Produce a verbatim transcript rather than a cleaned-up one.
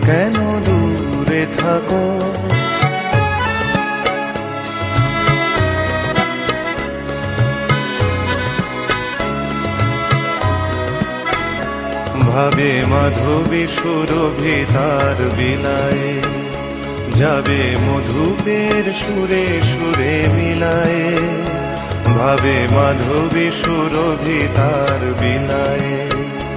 কেন দূরে থাকো? ভাবে মাধবী সুরভি তার বিলায়ে, যাবে মধুপের সুরে সুরে মিলায়ে। ভাবে মাধবী সুরভি তার বিলায়ে,